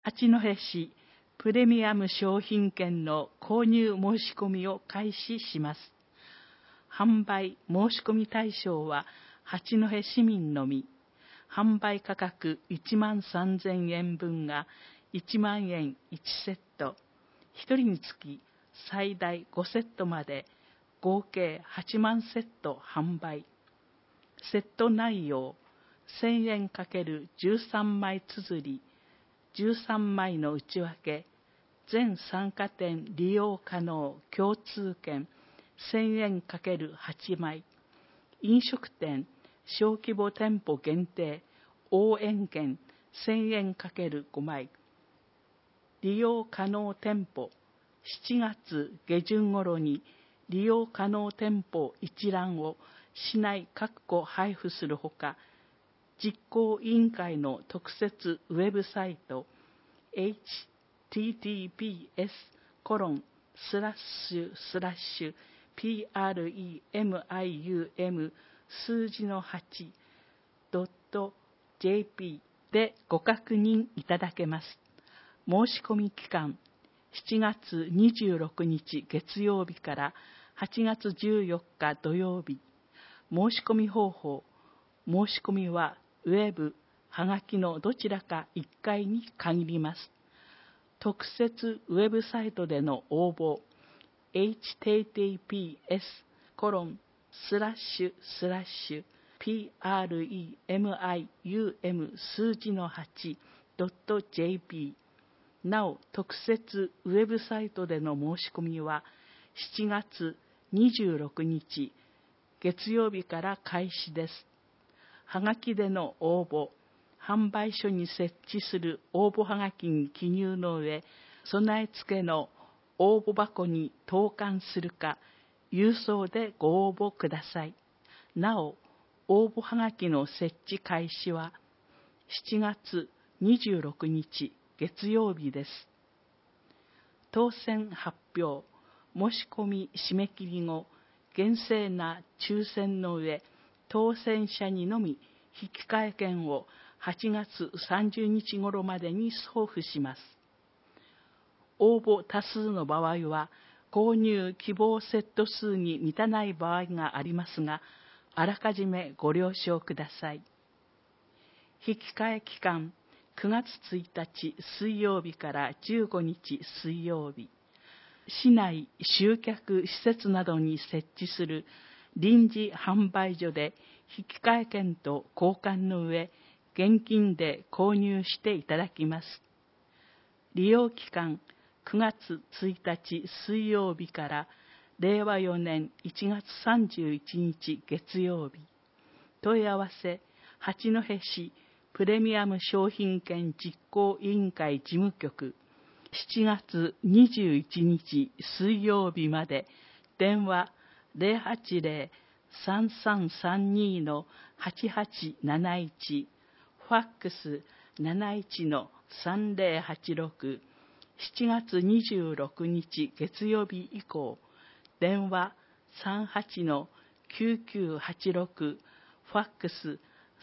八戸市プレミアム商品券の購入申し込みを開始します。販売申し込み対象は八戸市民のみ。販売価格13,000円分が1万円1セット。1人につき最大5セットまで合計8万セット販売。セット内容1000円×13枚綴り、13枚の内訳、全参加店利用可能共通券1000円×8枚、飲食店小規模店舗限定応援券1000円×5枚、利用可能店舗7月下旬頃に利用可能店舗一覧を市内各個配布するほか、実行委員会の特設ウェブサイト https://premium 数字の 8.jp でご確認いただけます。申し込み期間7月26日月曜日から8月14日土曜日。申し込み方法、申し込みはウェブ、はがきのどちらか1回に限ります。特設ウェブサイトでの応募、https://premium 数字の 8.jp。なお、特設ウェブサイトでの申し込みは7月26日月曜日から開始です。はがきでの応募、販売所に設置する応募はがきに記入の上、備え付けの応募箱に投函するか、郵送でご応募ください。なお、応募はがきの設置開始は7月26日月曜日です。当選発表、申し込み締め切り後、厳正な抽選の上、当選者にのみ引換券を8月30日頃までに送付します。応募多数の場合は、購入希望セット数に満たない場合がありますが、あらかじめご了承ください。引換期間、9月1日水曜日から15日水曜日。市内集客施設などに設置する臨時販売所で引換券と交換の上、現金で購入していただきます。利用期間9月1日水曜日から令和4年1月31日月曜日。問い合わせ八戸市プレミアム商品券実行委員会事務局7月21日水曜日まで。電話080-3332-8871、ファックス71-3086。7月26日月曜日以降、電話38-9986、ファックス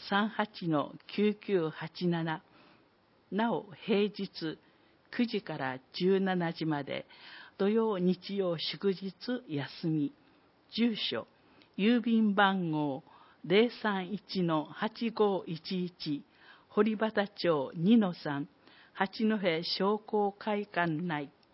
38-9987。なお、平日9時から17時まで、土曜日曜祝日休み。住所、郵便番号031-8511、堀端町2-3、八戸商工会館内。